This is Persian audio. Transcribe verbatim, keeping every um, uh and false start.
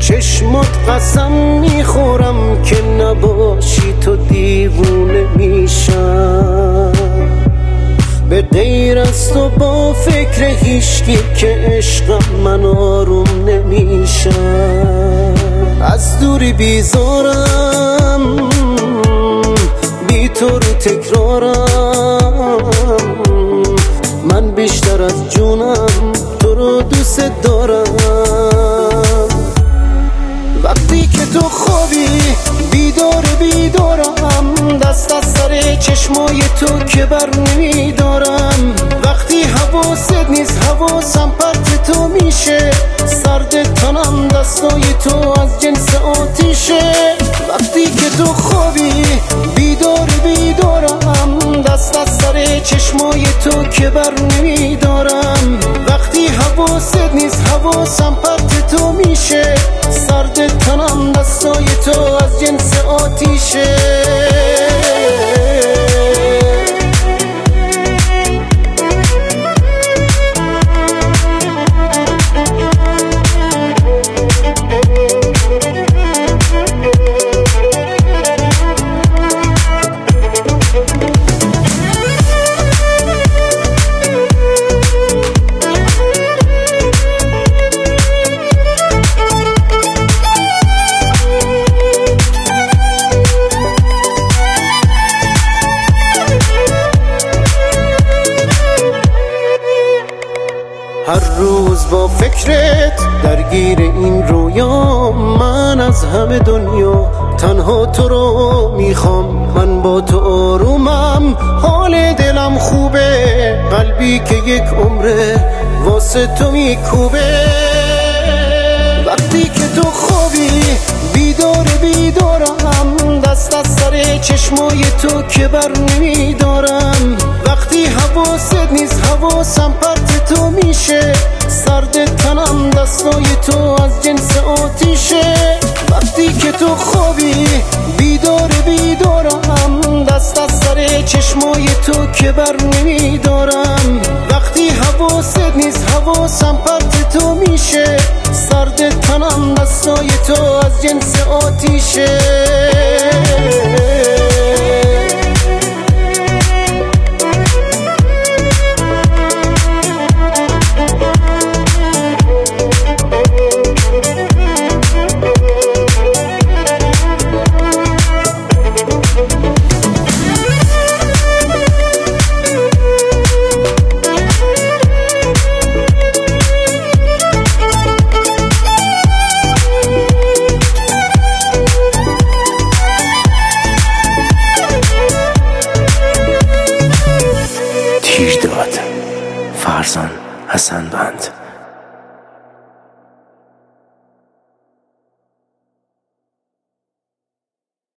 چشمات قسم میخورم که نباشی تو دیوونه میشم، به غیر از تو با فکر هیچکی که عشقم من آروم نمیشم. از دوری بیزارم، بی تو رو تکرارم، من بیشتر از جونم تو رو دوست دارم. وقتی که تو خوابی بیدار بیدارم، دست از سر چشمای تو که بر نمیدارم. وقتی حواست نیست حواسم پرت تو میشه، سرد تنم دستای تو از جنس آتیشه. وقتی که تو خوابی بیدار بیدارم، دست از سر چشمای تو که بر نمیدارم. وقتی حواست نیست حواسم پرت تو میشه، سرد تنم دستای تو از جنس آتیشه. هر روز با فکرت درگیر این رویا، من از همه دنیا تنها تو رو میخوام. من با تو آرومم، حال دلم خوبه، قلبی که یک عمره واسه تو میکوبه. وقتی که تو خوابی بیدار بیدارم، دست از سر چشمای تو که بر نمیدارم. وقتی حواست نیست حواسم پرت تو میشه، سرد تنم دستای تو از جنس آتیشه. وقتی که تو خوابی بیدار بیدارم، دست از سر چشمای تو که بر نمیدارم. وقتی حواست نیست حواسم پرت تو میشه، سرد تنم دستای تو از جنس آتیشه. تیرداد فرزان حسن بند.